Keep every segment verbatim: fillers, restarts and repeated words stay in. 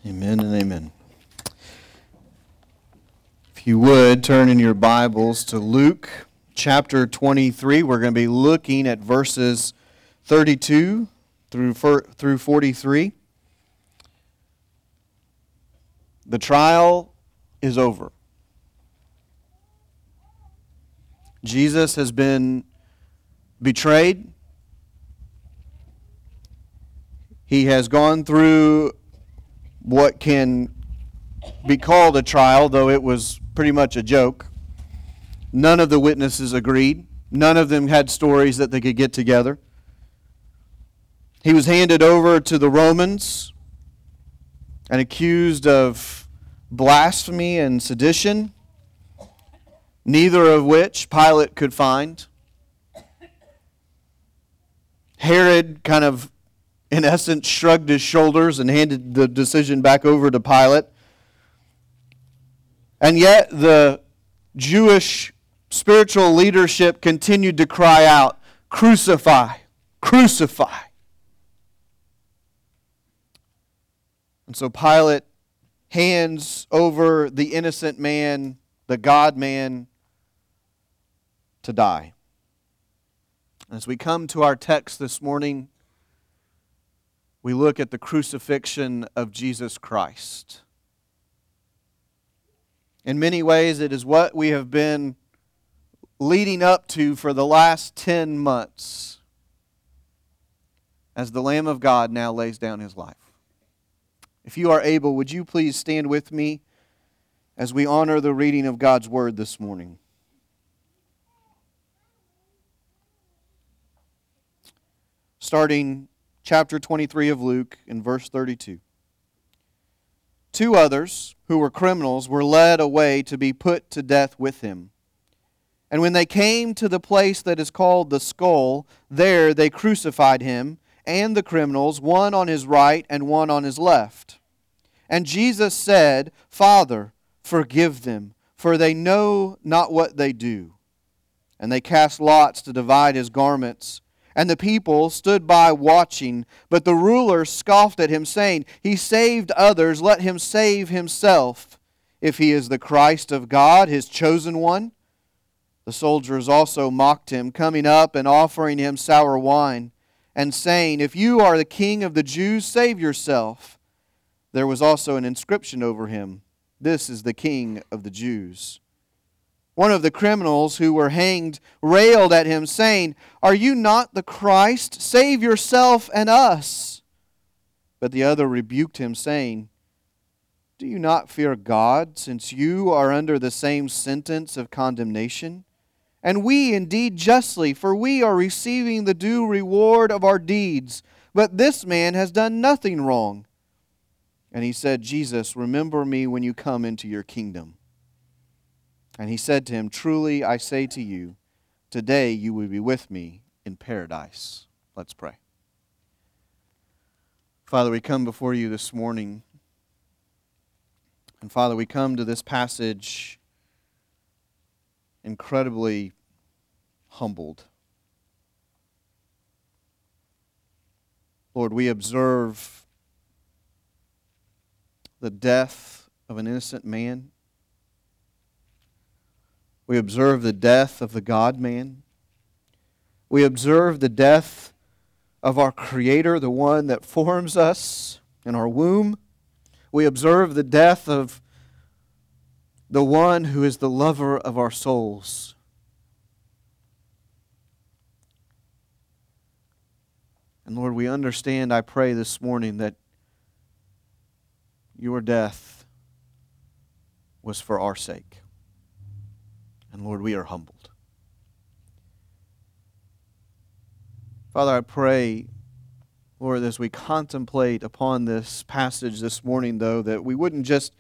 Amen and amen. If you would, turn in your Bibles to Luke chapter twenty-three. We're going to be looking at verses thirty-two through through forty-three. The trial is over. Jesus has been betrayed. He has gone through what can be called a trial, though it was pretty much a joke. None of the witnesses agreed. None of them had stories that they could get together. He was handed over to the Romans and accused of blasphemy and sedition, neither of which Pilate could find. Herod kind of, in essence, shrugged his shoulders and handed the decision back over to Pilate. And yet the Jewish spiritual leadership continued to cry out, "Crucify, crucify." And so Pilate hands over the innocent man, the God-man, to die. As we come to our text this morning, we look at the crucifixion of Jesus Christ. In many ways, it is what we have been leading up to for the last ten months as the Lamb of God now lays down His life. If you are able, would you please stand with me as we honor the reading of God's Word this morning? Starting chapter twenty-three of Luke in verse thirty-two. Two others, who were criminals, were led away to be put to death with him. And when they came to the place that is called the Skull, there they crucified him and the criminals, one on his right and one on his left. And Jesus said, "Father, forgive them, for they know not what they do." And they cast lots to divide his garments. And the people stood by watching, but the ruler scoffed at him, saying, "He saved others, let him save himself, if he is the Christ of God, His chosen one." The soldiers also mocked him, coming up and offering him sour wine, and saying, "If you are the King of the Jews, save yourself." There was also an inscription over him, "This is the King of the Jews." One of the criminals who were hanged railed at him, saying, "Are you not the Christ? Save yourself and us." But the other rebuked him, saying, "Do you not fear God, since you are under the same sentence of condemnation? And we indeed justly, for we are receiving the due reward of our deeds. But this man has done nothing wrong." And he said, "Jesus, remember me when you come into your kingdom." And he said to him, "Truly I say to you, today you will be with me in paradise." Let's pray. Father, we come before you this morning. And Father, we come to this passage incredibly humbled. Lord, we observe the death of an innocent man. We observe the death of the God-man. We observe the death of our Creator, the one that forms us in our womb. We observe the death of the one who is the lover of our souls. And Lord, we understand, I pray this morning, that your death was for our sake. And Lord, we are humbled. Father, I pray, Lord, as we contemplate upon this passage this morning, though, that we wouldn't just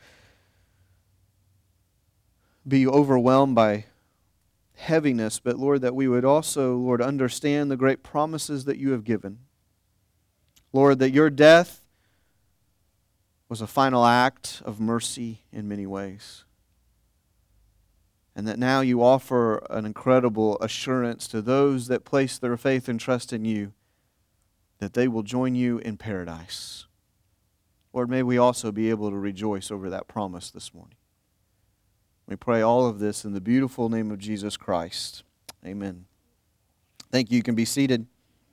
be overwhelmed by heaviness, but Lord, that we would also, Lord, understand the great promises that you have given. Lord, that your death was a final act of mercy in many ways. And that now you offer an incredible assurance to those that place their faith and trust in you that they will join you in paradise. Lord, may we also be able to rejoice over that promise this morning. We pray all of this in the beautiful name of Jesus Christ. Amen. Thank you. You can be seated.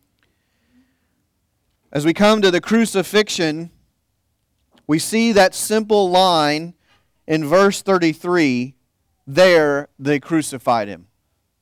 As we come to the crucifixion, we see that simple line in verse thirty-three, there they crucified him.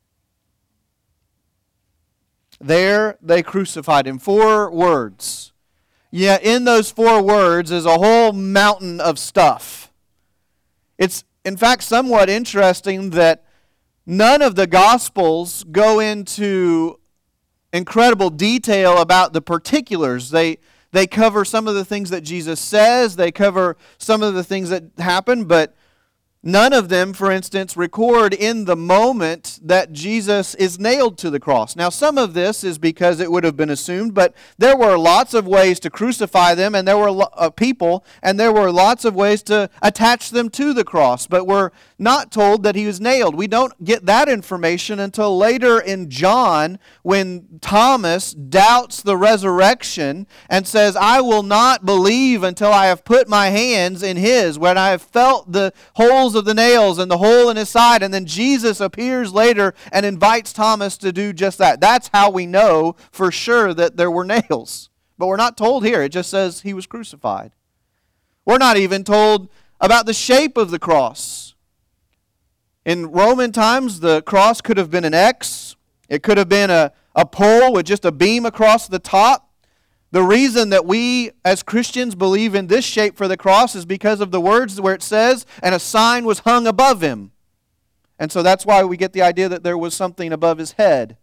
There they crucified him. Four words. Yet in those four words is a whole mountain of stuff. It's, in fact, somewhat interesting that none of the Gospels go into incredible detail about the particulars. They, they cover some of the things that Jesus says. They cover some of the things that happen, but none of them, for instance, record in the moment that Jesus is nailed to the cross. Now, some of this is because it would have been assumed, but there were lots of ways to crucify them, and there were lo- uh, people, and there were lots of ways to attach them to the cross. But we're not told that he was nailed. We don't get that information until later in John, when Thomas doubts the resurrection and says, I will not believe until I have put my hands in his, when I have felt the holes of the nails and the hole in his side. And then Jesus appears later and invites Thomas to do just that. That's how we know for sure that there were nails. But we're not told here. It just says he was crucified. We're not even told about the shape of the cross. In Roman times, the cross could have been an X. It could have been a, a pole with just a beam across the top. The reason that we as Christians believe in this shape for the cross is because of the words where it says, and a sign was hung above him. And so that's why we get the idea that there was something above his head.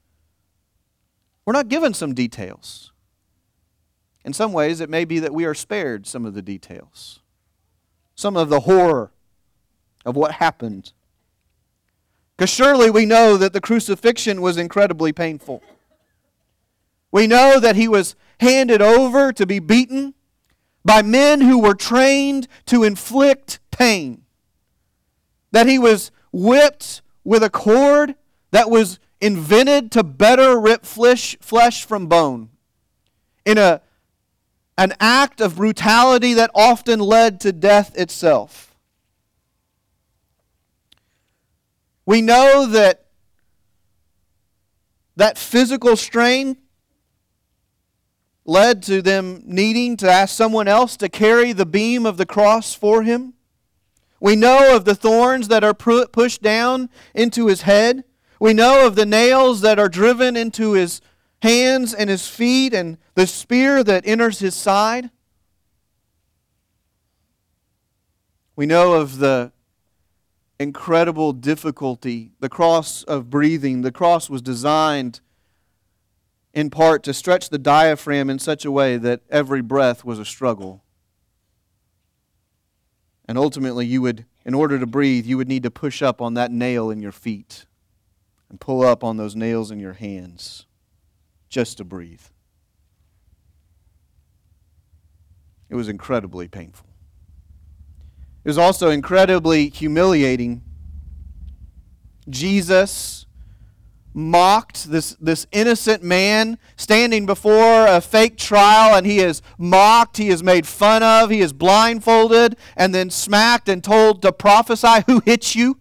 We're not given some details. In some ways, it may be that we are spared some of the details, some of the horror of what happened. Because surely we know that the crucifixion was incredibly painful. We know that he was handed over to be beaten by men who were trained to inflict pain. That he was whipped with a cord that was invented to better rip flesh, flesh from bone. In a, an act of brutality that often led to death itself. We know that that physical strain led to them needing to ask someone else to carry the beam of the cross for him. We know of the thorns that are pushed down into his head. We know of the nails that are driven into his hands and his feet, and the spear that enters his side. We know of the incredible difficulty, the cross of breathing. The cross was designed in part to stretch the diaphragm in such a way that every breath was a struggle. And ultimately, you would, in order to breathe, you would need to push up on that nail in your feet and pull up on those nails in your hands just to breathe. It was incredibly painful. It was also incredibly humiliating. Jesus mocked this, this innocent man standing before a fake trial, and he is mocked, he is made fun of, he is blindfolded, and then smacked and told to prophesy. Who hit you?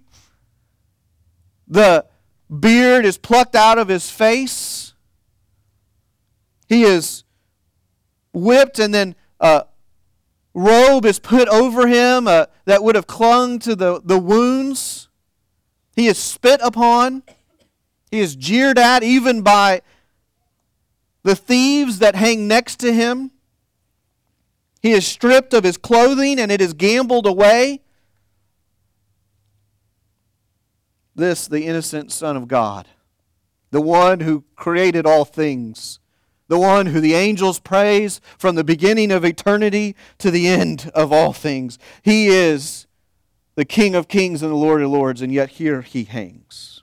The beard is plucked out of his face. He is whipped, and then uh, robe is put over him uh, that would have clung to the, the wounds. He is spit upon. He is jeered at even by the thieves that hang next to him. He is stripped of his clothing and it is gambled away. This, the innocent Son of God, the one who created all things, the one who the angels praise from the beginning of eternity to the end of all things. He is the King of kings and the Lord of lords, and yet here he hangs.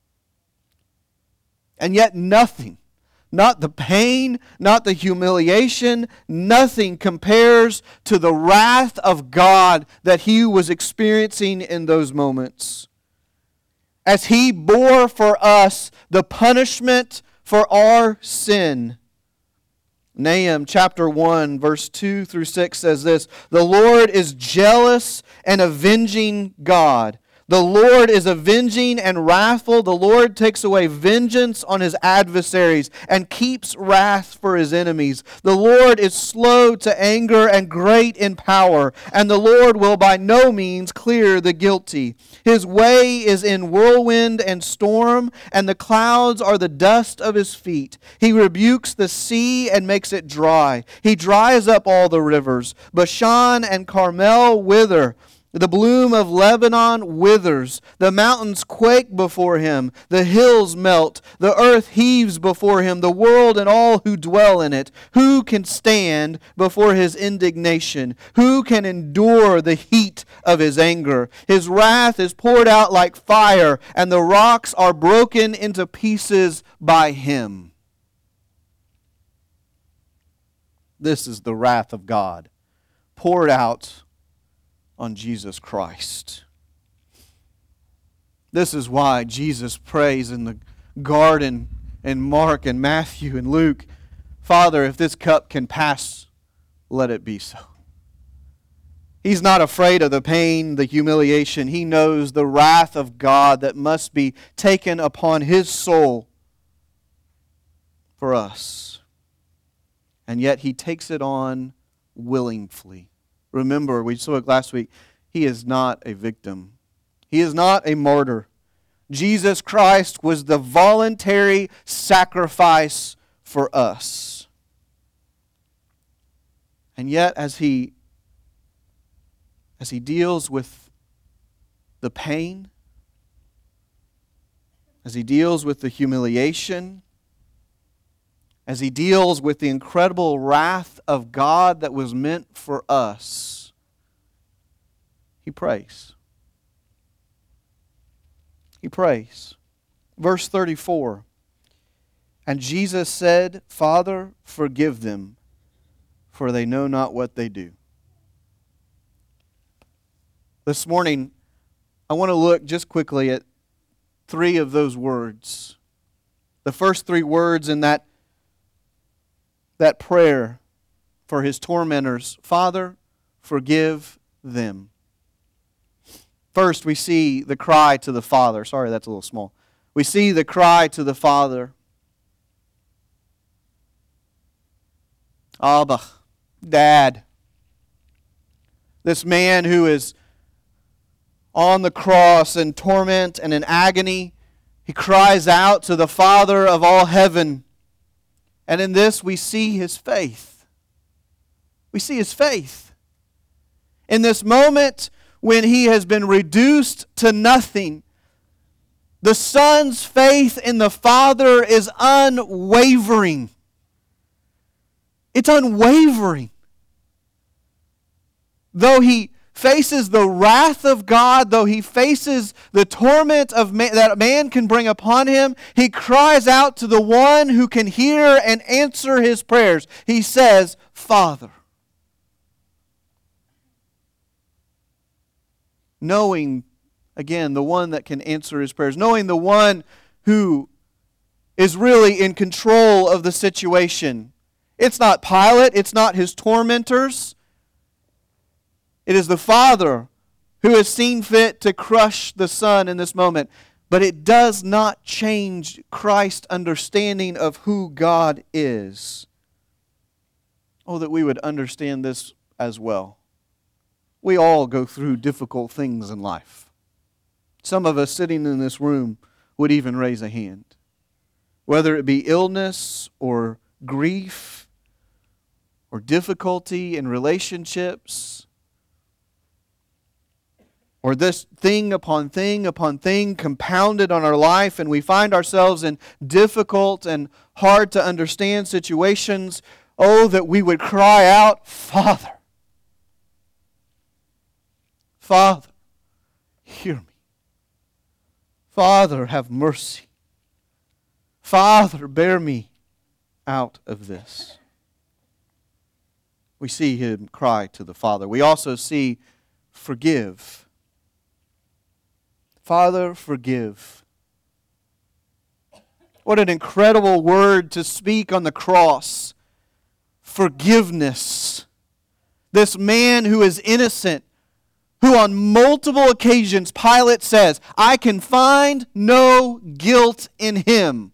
And yet nothing, not the pain, not the humiliation, nothing compares to the wrath of God that he was experiencing in those moments. As he bore for us the punishment for our sin. Nahum chapter one, verse two through six says this: "The Lord is jealous and avenging God. The Lord is avenging and wrathful. The Lord takes away vengeance on his adversaries and keeps wrath for his enemies. The Lord is slow to anger and great in power, and the Lord will by no means clear the guilty. His way is in whirlwind and storm, and the clouds are the dust of his feet. He rebukes the sea and makes it dry. He dries up all the rivers. Bashan and Carmel wither. The bloom of Lebanon withers. The mountains quake before him. The hills melt. The earth heaves before him. The world and all who dwell in it. Who can stand before his indignation? Who can endure the heat of his anger? His wrath is poured out like fire, and the rocks are broken into pieces by him." This is the wrath of God poured out on Jesus Christ. This is why Jesus prays in the garden in Mark and Matthew and Luke, "Father, if this cup can pass, let it be so." He's not afraid of the pain, the humiliation. He knows the wrath of God that must be taken upon his soul for us. And yet he takes it on willingly. Remember, we spoke last week, he is not a victim. He is not a martyr. Jesus Christ was the voluntary sacrifice for us. And yet, as he, as he deals with the pain, as he deals with the humiliation, as he deals with the incredible wrath of God that was meant for us, he prays. He prays. Verse thirty-four, "And Jesus said, Father, forgive them, for they know not what they do." This morning, I want to look just quickly at three of those words. The first three words in that that prayer for his tormentors: Father, forgive them. First, we see the cry to the Father. Sorry, that's a little small. We see the cry to the Father. Abba, Dad. This man who is on the cross in torment and in agony, he cries out to the Father of all heaven. And in this we see his faith. We see his faith. In this moment when he has been reduced to nothing, the Son's faith in the Father is unwavering. It's unwavering. Though he faces the wrath of God, though he faces the torment of man, that man can bring upon him, he cries out to the one who can hear and answer his prayers. He says, Father. Knowing, again, the one that can answer his prayers. Knowing the one who is really in control of the situation. It's not Pilate. It's not his tormentors. It is the Father who has seen fit to crush the Son in this moment. But it does not change Christ's understanding of who God is. Oh, that we would understand this as well. We all go through difficult things in life. Some of us sitting in this room would even raise a hand. Whether it be illness or grief or difficulty in relationships, or this thing upon thing upon thing compounded on our life, and we find ourselves in difficult and hard to understand situations, oh, that we would cry out, Father, Father, hear me. Father, have mercy. Father, bear me out of this. We see him cry to the Father. We also see forgive. Father, forgive. What an incredible word to speak on the cross. forgiveness. This man who is innocent, who on multiple occasions Pilate says, I can find no guilt in him.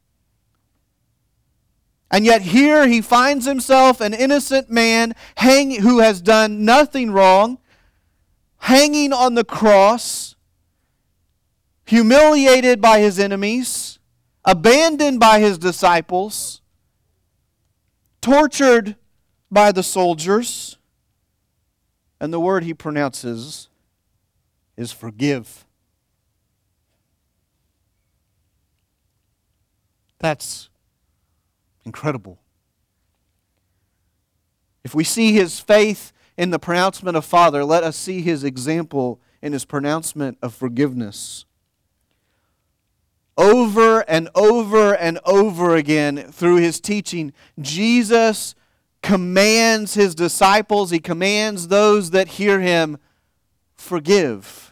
And yet here he finds himself an innocent man hang, who has done nothing wrong, hanging on the cross, humiliated by his enemies, abandoned by his disciples, tortured by the soldiers. And the word he pronounces is forgive. That's incredible. If we see his faith in the pronouncement of Father, let us see his example in his pronouncement of forgiveness. Over and over and over again through his teaching, Jesus commands his disciples, he commands those that hear him, forgive.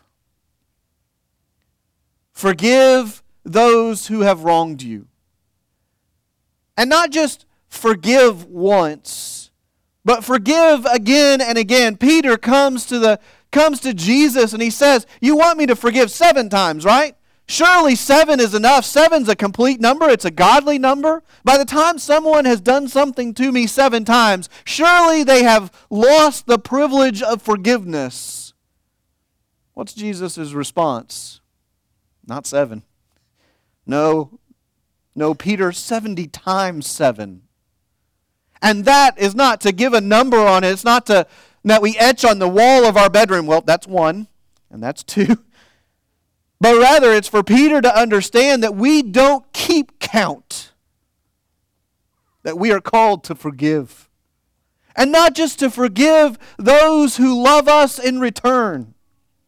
Forgive those who have wronged you. And not just forgive once, but forgive again and again. Peter comes to the comes to Jesus and he says, you want me to forgive seven times, right? Surely seven is enough. Seven's a complete number. It's a godly number. By the time someone has done something to me seven times, surely they have lost the privilege of forgiveness. What's Jesus' response? Not seven. No, no, Peter, seventy times seven. And that is not to give a number on it. It's not to that we etch on the wall of our bedroom. Well, that's one, and that's two. But rather, it's for Peter to understand that we don't keep count. That we are called to forgive. And not just to forgive those who love us in return.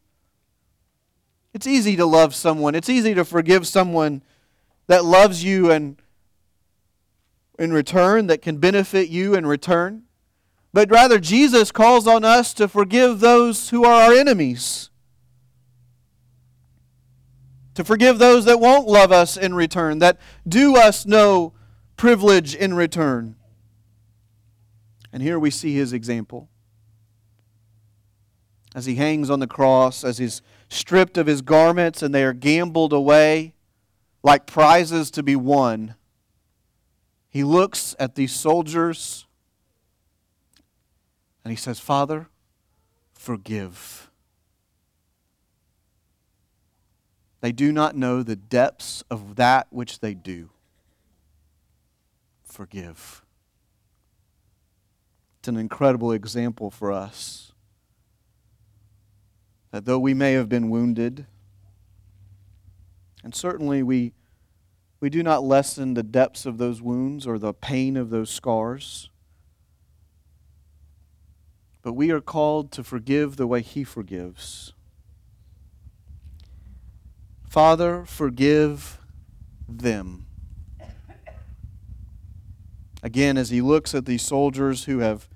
It's easy to love someone. It's easy to forgive someone that loves you and in return, that can benefit you in return. But rather, Jesus calls on us to forgive those who are our enemies. To forgive those that won't love us in return, that do us no privilege in return. And here we see his example. As he hangs on the cross, as he's stripped of his garments and they are gambled away like prizes to be won, he looks at these soldiers and he says, Father, forgive. They do not know the depths of that which they do. Forgive. It's an incredible example for us. That though we may have been wounded, and certainly we, we do not lessen the depths of those wounds or the pain of those scars, but we are called to forgive the way he forgives. Father, forgive them. Again, as he looks at these soldiers who have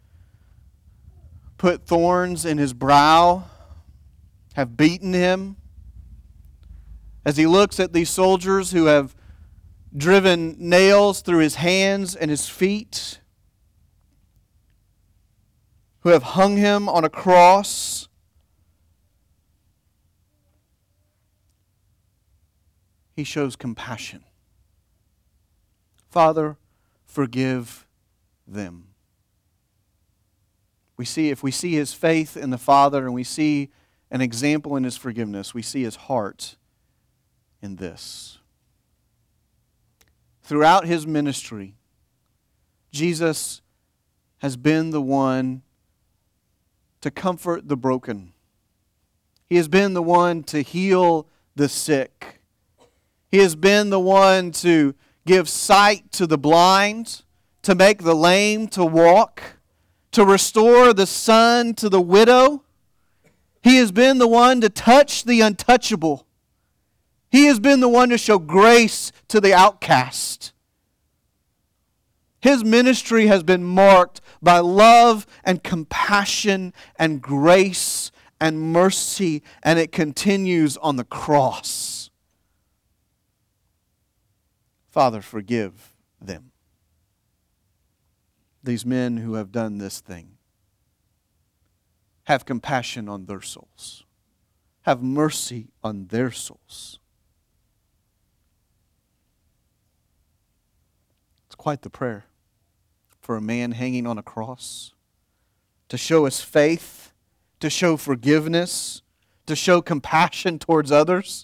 put thorns in his brow, have beaten him, as he looks at these soldiers who have driven nails through his hands and his feet, who have hung him on a cross, he shows compassion. Father, forgive them. We see, if we see his faith in the Father and we see an example in his forgiveness, we see his heart in this. Throughout his ministry, Jesus has been the one to comfort the broken. He has been the one to heal the sick. He has been the one to give sight to the blind, to make the lame to walk, to restore the son to the widow. He has been the one to touch the untouchable. He has been the one to show grace to the outcast. His ministry has been marked by love and compassion and grace and mercy, and it continues on the cross. Father, forgive them. these men who have done this thing. Have compassion on their souls. Have mercy on their souls. It's quite the prayer for a man hanging on a cross, to show his faith, to show forgiveness, to show compassion towards others.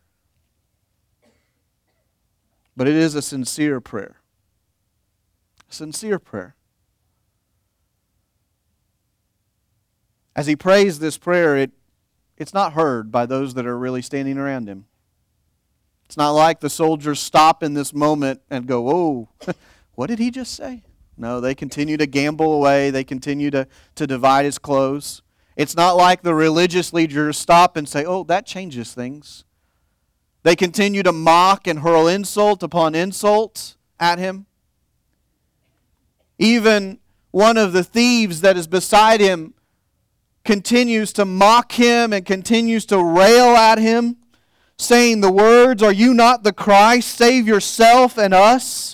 But it is a sincere prayer. A sincere prayer. As he prays this prayer, it, it's not heard by those that are really standing around him. It's not like the soldiers stop in this moment and go, "Oh, what did he just say?" No, they continue to gamble away. They continue to, to divide his clothes. It's not like the religious leaders stop and say, "Oh, that changes things." They continue to mock and hurl insult upon insult at him. Even one of the thieves that is beside him continues to mock him and continues to rail at him, saying the words, "Are you not the Christ? Save yourself and us."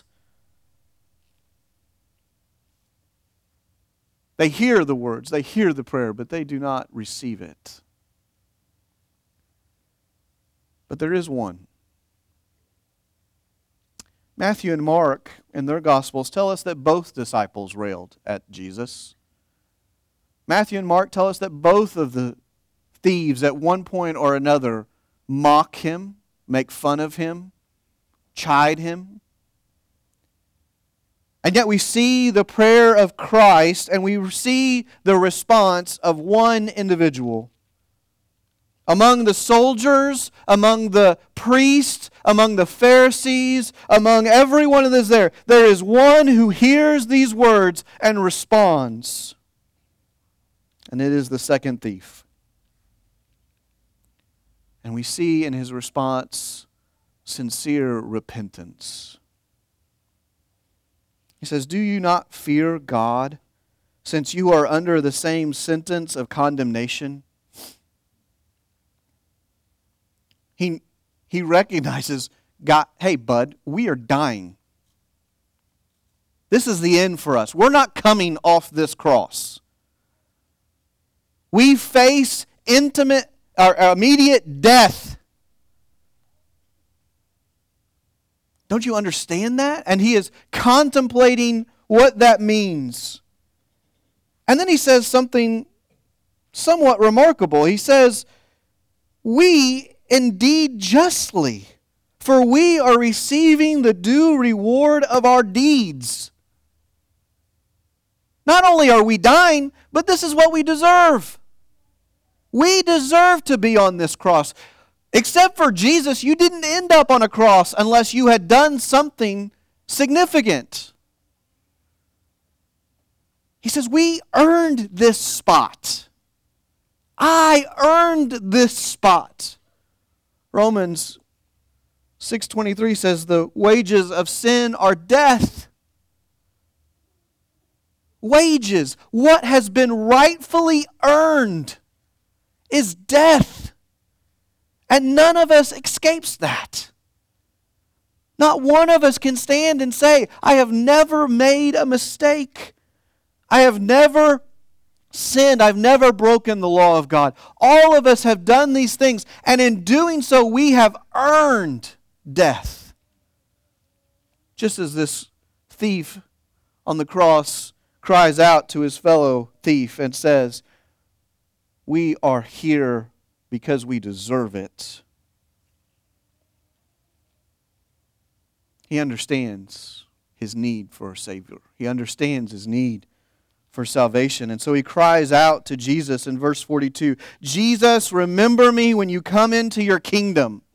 They hear the words, they hear the prayer, but they do not receive it. But there is one. Matthew and Mark in their Gospels tell us that both disciples railed at Jesus. Matthew and Mark tell us that both of the thieves at one point or another mock him, make fun of him, chide him. And yet we see the prayer of Christ and we see the response of one individual. Among the soldiers, among the priests, among the Pharisees, among everyone that is there, there is one who hears these words and responds. And it is the second thief. And we see in his response sincere repentance. He says, "Do you not fear God, since you are under the same sentence of condemnation?" He, he recognizes, God, hey, bud, we are dying. This is the end for us. We're not coming off this cross. We face intimate or immediate death. Don't you understand that? And he is contemplating what that means. And then he says something somewhat remarkable. He says, "We indeed justly, for we are receiving the due reward of our deeds." Not only are we dying, but this is what we deserve. We deserve to be on this cross. Except for Jesus, you didn't end up on a cross unless you had done something significant. He says, we earned this spot. I earned this spot. Romans six twenty-three says, "The wages of sin are death." Wages, what has been rightfully earned, is death. And none of us escapes that. Not one of us can stand and say, "I have never made a mistake. I have never sinned. I've never broken the law of God." All of us have done these things, and in doing so, we have earned death. Just as this thief on the cross cries out to his fellow thief and says, "We are here because we deserve it." He understands his need for a Savior. He understands his need for salvation. And so he cries out to Jesus in verse forty-two, "Jesus, remember me when you come into your kingdom."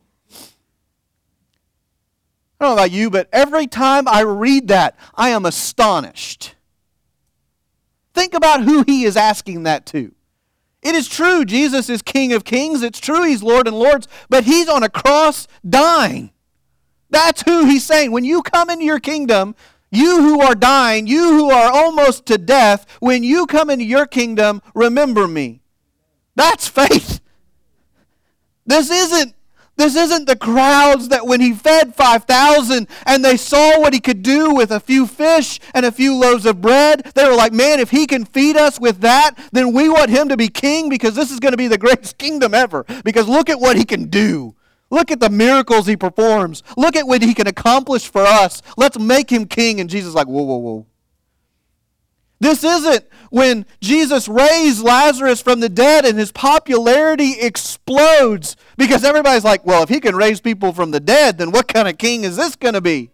I don't know about you, but every time I read that, I am astonished. Think about who he is asking that to. It is true Jesus is King of Kings. It's true he's Lord and Lords, but he's on a cross dying. That's who he's saying. When you come into your kingdom, you who are dying, you who are almost to death, when you come into your kingdom, remember me. That's faith. This isn't This isn't the crowds that when he fed five thousand and they saw what he could do with a few fish and a few loaves of bread. They were like, man, if he can feed us with that, then we want him to be king because this is going to be the greatest kingdom ever. Because look at what he can do. Look at the miracles he performs. Look at what he can accomplish for us. Let's make him king. And Jesus is like, whoa, whoa, whoa. This isn't when Jesus raised Lazarus from the dead and his popularity explodes because everybody's like, well, if he can raise people from the dead, then what kind of king is this going to be?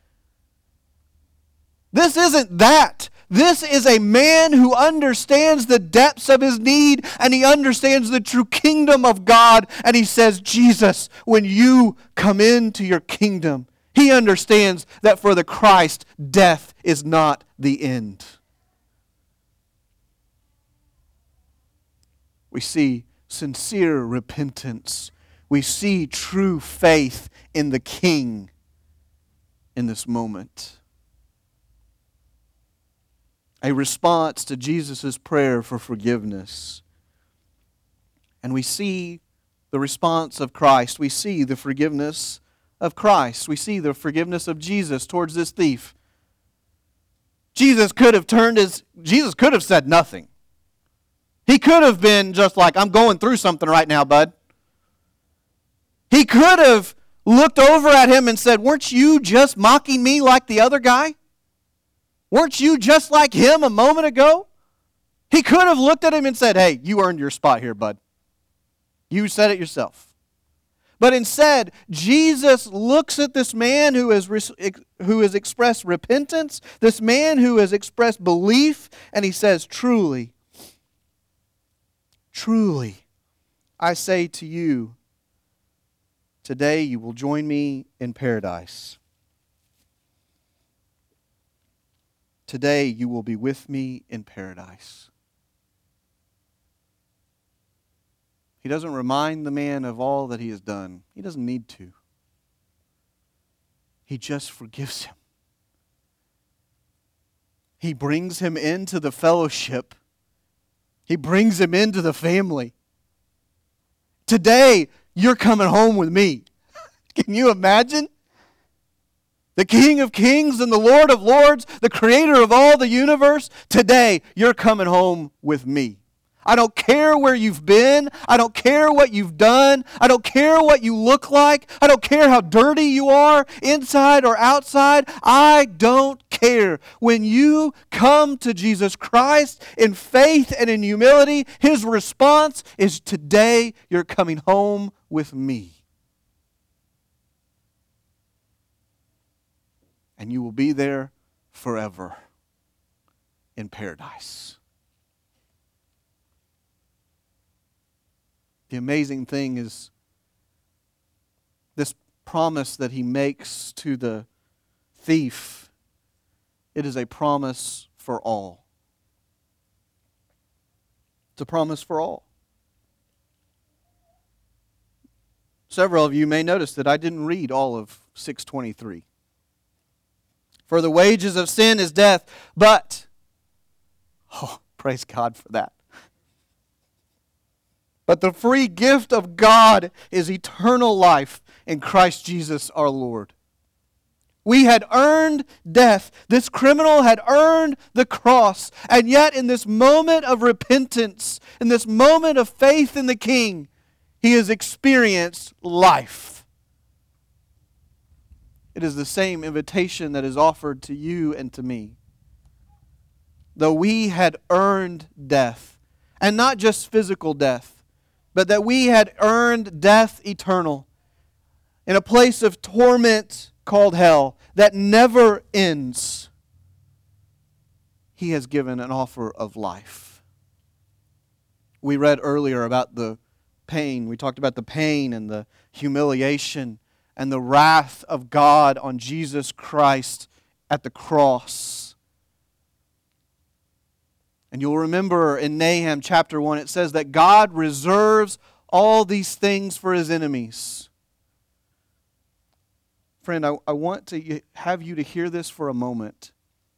This isn't that. This is a man who understands the depths of his need and he understands the true kingdom of God. And he says, Jesus, when you come into your kingdom, he understands that for the Christ, death is not the end. We see sincere repentance. We see true faith in the King in this moment. A response to Jesus' prayer for forgiveness. And we see the response of Christ. We see the forgiveness of Christ. We see the forgiveness of Jesus towards this thief. Jesus could have turned his, Jesus could have said nothing. He could have been just like, I'm going through something right now, bud. He could have looked over at him and said, weren't you just mocking me like the other guy? Weren't you just like him a moment ago? He could have looked at him and said, hey, you earned your spot here, bud. You said it yourself. But instead, Jesus looks at this man who has, who has expressed repentance, this man who has expressed belief, and he says, truly, Truly, I say to you, today you will join me in paradise. Today you will be with me in paradise. He doesn't remind the man of all that he has done. He doesn't need to. He just forgives him. He brings him into the fellowship. He brings him into the family. Today, you're coming home with me. Can you imagine? The King of Kings and the Lord of Lords, the Creator of all the universe. Today, you're coming home with me. I don't care where you've been. I don't care what you've done. I don't care what you look like. I don't care how dirty you are, inside or outside. I don't care. When you come to Jesus Christ in faith and in humility, His response is, today you're coming home with me. And you will be there forever in paradise. The amazing thing is this promise that he makes to the thief. It is a promise for all. It's a promise for all. Several of you may notice that I didn't read all of six twenty-three. For the wages of sin is death, but, oh, praise God for that. But the free gift of God is eternal life in Christ Jesus our Lord. We had earned death. This criminal had earned the cross. And yet in this moment of repentance, in this moment of faith in the King, he has experienced life. It is the same invitation that is offered to you and to me. Though we had earned death, and not just physical death, but that we had earned death eternal in a place of torment called hell that never ends. He has given an offer of life. We read earlier about the pain. We talked about the pain and the humiliation and the wrath of God on Jesus Christ at the cross. And you'll remember in Nahum chapter one, it says that God reserves all these things for His enemies. Friend, I, I want to have you to hear this for a moment.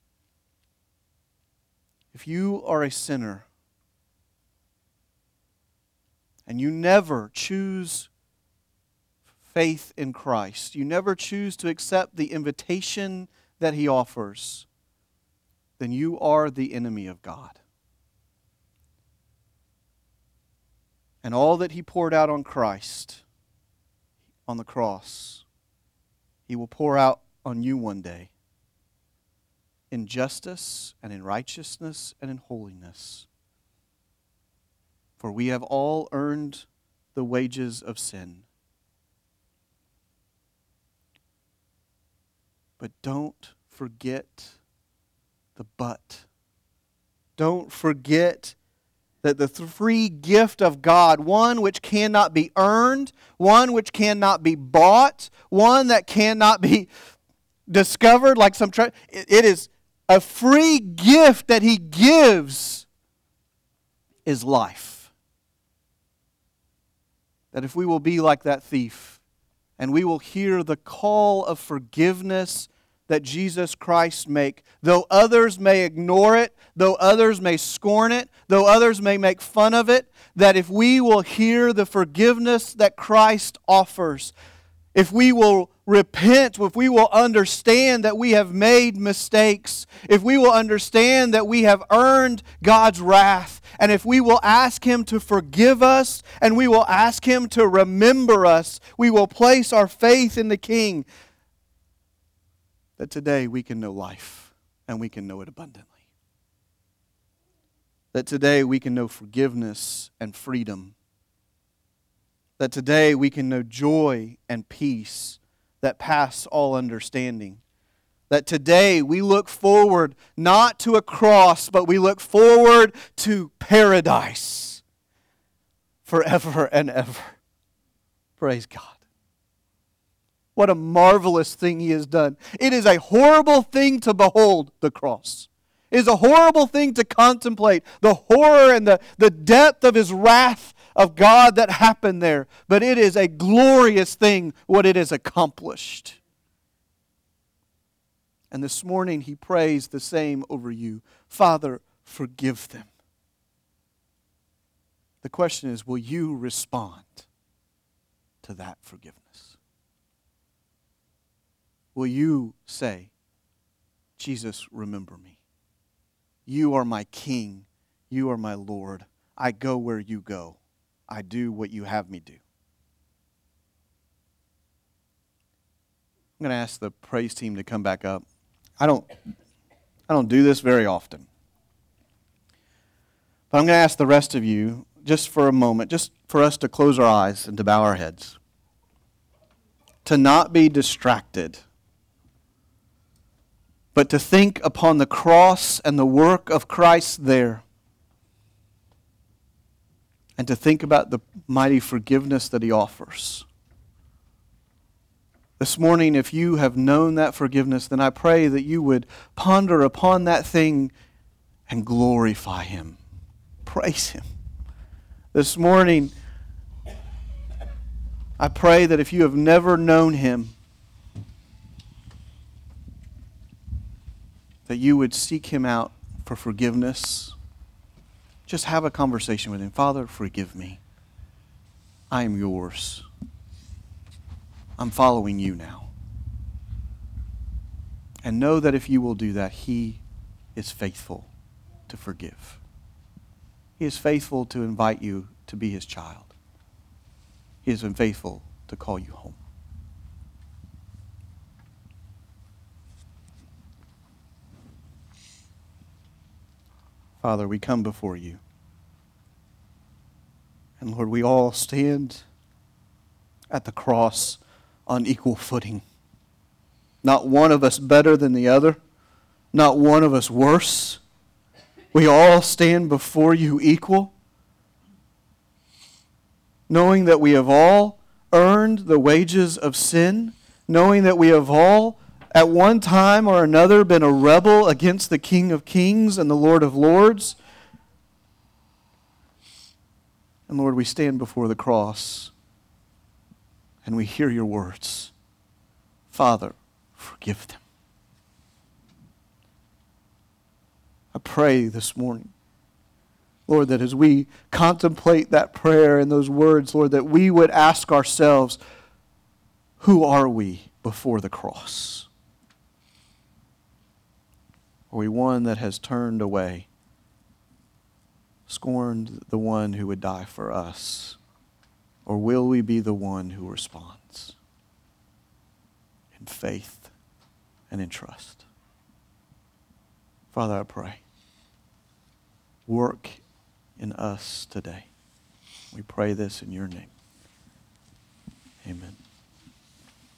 If you are a sinner and you never choose faith in Christ, you never choose to accept the invitation that He offers, then you are the enemy of God. And all that He poured out on Christ, on the cross, He will pour out on you one day in justice and in righteousness and in holiness. For we have all earned the wages of sin. But don't forget the but. Don't forget that the free gift of God, one which cannot be earned, one which cannot be bought, one that cannot be discovered like some tre- it is a free gift that He gives, is life. That if we will be like that thief and we will hear the call of forgiveness that Jesus Christ make, though others may ignore it, though others may scorn it, though others may make fun of it, that if we will hear the forgiveness that Christ offers, if we will repent, if we will understand that we have made mistakes, if we will understand that we have earned God's wrath, and if we will ask Him to forgive us, and we will ask Him to remember us, we will place our faith in the King, that today we can know life, and we can know it abundantly. That today we can know forgiveness and freedom. That today we can know joy and peace that pass all understanding. That today we look forward not to a cross, but we look forward to paradise forever and ever. Praise God. What a marvelous thing He has done. It is a horrible thing to behold, the cross. It is a horrible thing to contemplate the horror and the, the depth of His wrath of God that happened there. But it is a glorious thing what it has accomplished. And this morning He prays the same over you. Father, forgive them. The question is, will you respond to that forgiveness? Will you say, Jesus, remember me. You are my King. You are my Lord. I go where you go. I do what you have me do. I'm going to ask the praise team to come back up. I don't, I don't do this very often. But I'm going to ask the rest of you, just for a moment, just for us to close our eyes and to bow our heads, to not be distracted, but to think upon the cross and the work of Christ there, and to think about the mighty forgiveness that He offers. This morning, if you have known that forgiveness, then I pray that you would ponder upon that thing and glorify Him. Praise Him. This morning, I pray that if you have never known Him, that you would seek Him out for forgiveness. Just have a conversation with Him. Father, forgive me. I am yours. I'm following you now. And know that if you will do that, He is faithful to forgive. He is faithful to invite you to be His child. He has been faithful to call you home. Father, we come before you. And Lord, we all stand at the cross on equal footing. Not one of us better than the other. Not one of us worse. We all stand before you equal, knowing that we have all earned the wages of sin, knowing that we have all at one time or another been a rebel against the King of Kings and the Lord of Lords. And Lord, we stand before the cross and we hear your words. Father, forgive them. I pray this morning, Lord, that as we contemplate that prayer and those words, Lord, that we would ask ourselves, Who are we before the cross? Are we one that has turned away, scorned the one who would die for us? Or will we be the one who responds in faith and in trust? Father, I pray, work in us today. We pray this in your name. Amen.